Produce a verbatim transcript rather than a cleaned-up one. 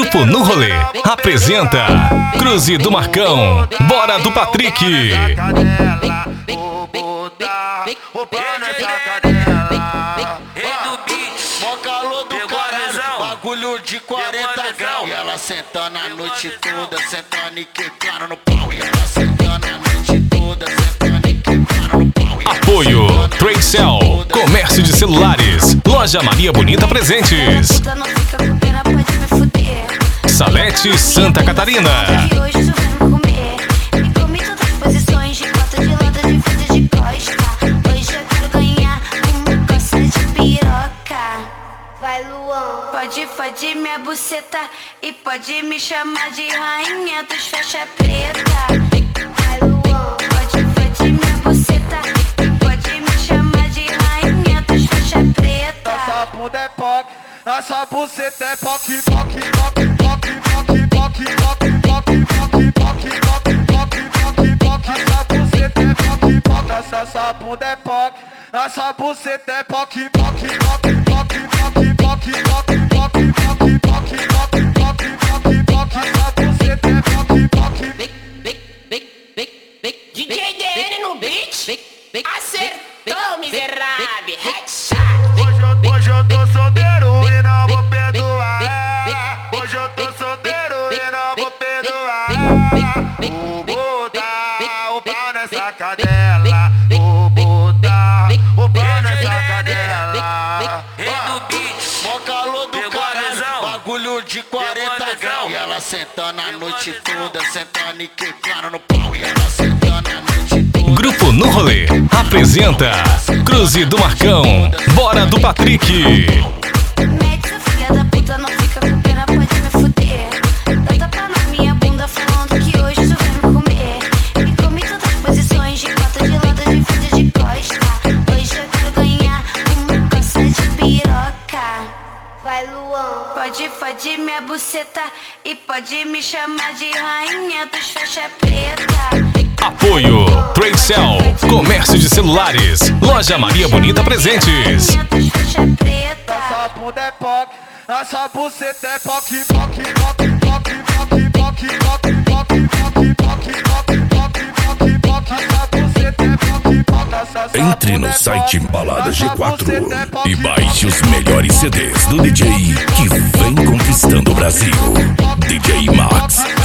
Grupo No Rolê apresenta Cruze do Marcão, Bora do Patrick. Bagulho de quarenta graus. E ela sentando a noite toda, sentando e quicando no pau. E ela sentando a noite toda, sentando e quicando no pau. Apoio Tracell, comércio de celulares, Loja Maria Bonita Presentes, Salete Santa Catarina. Vai, Luan. Pode, pode minha buceta e pode me chamar de rainha dos faixa preta. Vai, Luan. Pode, pode minha buceta e pode me chamar de rainha dos faixa preta. Nossa bunda é poc, nossa buceta é poc, poc, poc, poc, poc, poc, poc, poc, poc, poc, poc, poc, poc. Nossa buceta é poc, poc, nossa bunda é poc, nossa buceta é poc, poc, poc, poc, poc, poc, poc, poc, poc, poc, poc, poc, poc. Nossa buceta é poc, poc. D J D N no beat, acertou, miserável, headshot. Hoje eu, hoje eu tô solteiro e não vou perdoar. Hoje eu tô solteiro e não vou perdoar. Vou botar o pau nessa cadela. Vou botar o pau nessa cadela. Mó calor do caralho, bagulho de quarenta graus. E ela sentando a noite toda, sentando e quicando no pau. E ela sentando a noite toda. Grupo No Rolê apresenta Cruze do Marcão, Bora do Patrick. Mete essa filha da puta, não fica com pena, pode me fuder. Dá tapa na minha bunda falando que hoje tu vai me comer. Me come em todas as posições, de quatro, de lado, de frente, de costa. Hoje eu quero ganhar uma coça de piroca. Vai, Luan. Pode, pode minha buceta e pode me chamar de rainha dos faixa preta. Apoio Tracell, comércio de celulares, Loja Maria Bonita Presentes. Nossa bunda é poc, nossa buceta é poc, poc, poc, poc, poc, poc, poc, poc, poc, poc, poc, poc. Nossa buceta é poc, poc. Entre no site Balada G quatro e baixe os melhores C Ds do D J que vem conquistando o Brasil. D J Max.